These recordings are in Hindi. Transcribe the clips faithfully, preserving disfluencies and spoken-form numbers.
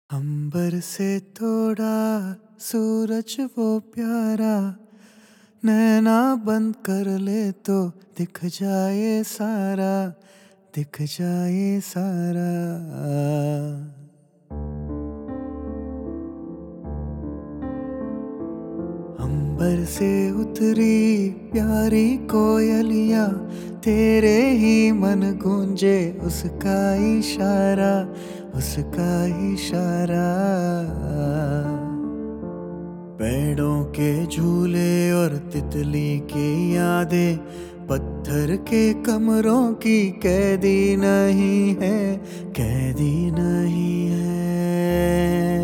अंबर से थोड़ा सूरज वो प्यारा, नैना बंद कर ले तो दिख जाए सारा, दिख जाए सारा। अंबर से उतरी प्यारी कोयलिया, तेरे ही मन गूंजे उसका इशारा, उसका इशारा। पेड़ों के झूले और तितली की यादें, पत्थर के कमरों की कैदी नहीं है, कैदी नहीं है।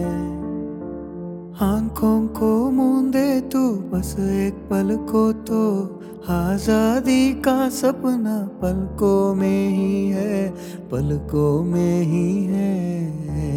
आंखों को मूंदे तू बस एक पल को तो, आजादी का सपना पलकों में ही है, पलकों में ही है।